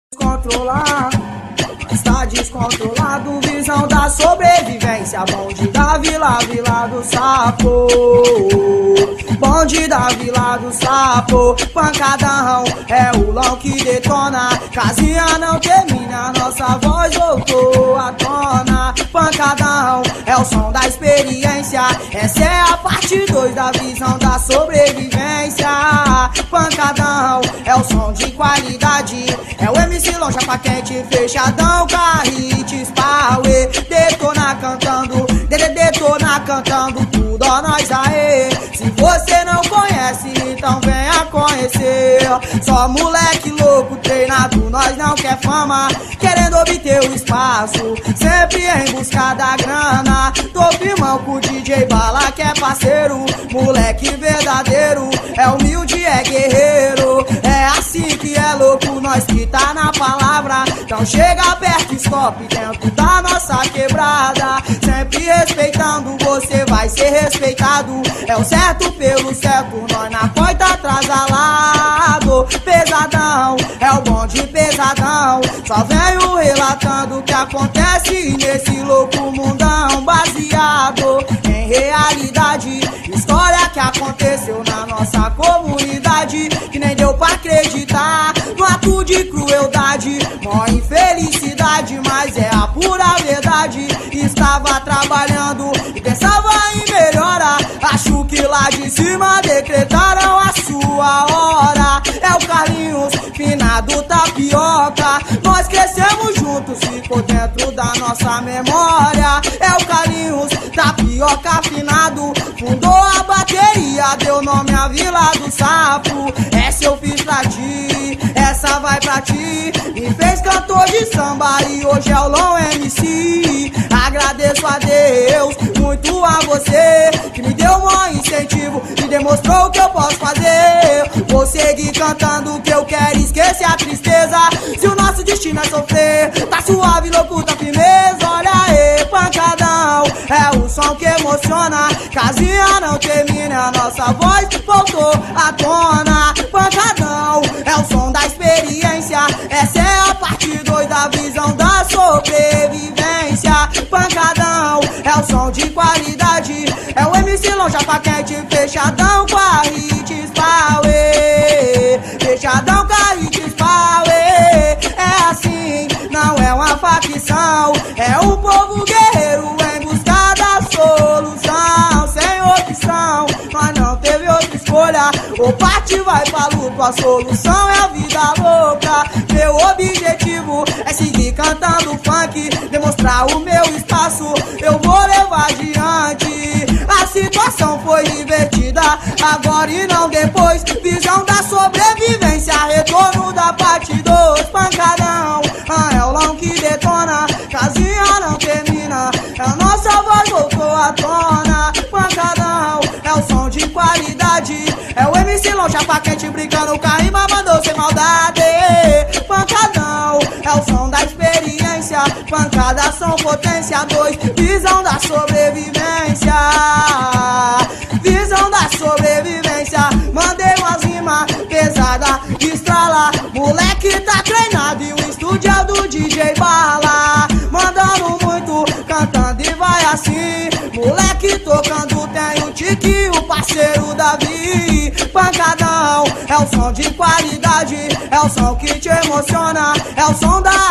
Descontrolar, está descontrolado, visão da sobrevivência. Bonde da vila, vila do sapo. Bonde da vila do sapo. Pancadão, é o lão que detona. Casinha não termina, nossa voz voltou à tona. Pancadão, é o som da experiência. Essa é a parte 2 da visão da sobrevivência. Pancadão, é o som de qualidade. É o MC Longe, paquete fechadão, Carrites, Power. Detona cantando, detona cantando tudo, ó nós aê. Se você não conhece, então venha conhecer. Só moleque louco, treinado, nós não quer fama. Querendo obter o espaço, sempre em busca da grana. Tô firmão com o DJ Bala, que é parceiro. Moleque verdadeiro, é humilde, é guerreiro. É assim que é louco, nós que tá na palavra. Então chega perto, stop dentro da nossa quebrada. Sempre respeitando, você vai ser respeitado. É o certo pelo certo, nós na porta atrasalado. Pesadão, é o bonde pesadão. Só venho relatando o que acontece nesse louco mundão. Baseado em realidade, história que aconteceu na nossa comunidade. Que nem deu pra acreditar no ato de crueldade. Mó infelicidade, mas é a pura verdade. Estava trabalhando e pensava em melhora. Acho que lá de cima decretaram a sua hora. É o Carlinhos, finado tapioca. Nós crescemos juntos, ficou dentro da nossa memória. É o Carlinhos, tapioca finado. Fundou a bateria, deu nome à Vila do Sapo. Essa eu fiz pra ti, essa vai pra ti. Me fez cantor de samba e hoje é o Long MC. Agradeço a Deus, muito a você, que me deu um incentivo e demonstrou o que eu posso fazer. Vou seguir cantando o que eu quero, esquecer a tristeza. Se o nosso destino é sofrer, tá suave, louco, tá firmeza. Olha aí, pancadão, é o som que emociona. Casinha não termina, a nossa voz voltou à tona. Pancadão, é o som da experiência. Essa é a parte 2 da visão da sobrevivência. Pancadão, é o som de qualidade. É o MC Longe, paquete fechadão, Carrites, Power. Fechadão, Carrites, Power. É assim, não é uma facção. É o povo guerreiro em busca da solução. Sem opção, mas não teve outra escolha. O parte vai pra luta, a solução é a vida louca. Meu objetivo é seguir cantando funk, demonstrar o meu espaço, eu vou levar adiante. A situação foi invertida, agora e não depois. Visão da sobrevivência, retorno da parte 2. Pancadão, é o lão que detona. Casinha não termina, a nossa voz voltou à tona. Pancadão, é o som de qualidade. É o MC Longe, paquete brincando, o Carimba mandou sem maldade. Pancadão, é o som da experiência. Pancada, som, potência 2. Visão da sobrevivência. Visão da sobrevivência. Mandei umas rimas pesada, estrala. Moleque tá treinado e o estúdio é do DJ Bala. Mandando muito, cantando e vai assim. Moleque tocando, tem o Tiki, o parceiro Davi. Pancadão, é o som de qualidade. É o som que te emociona. É o som da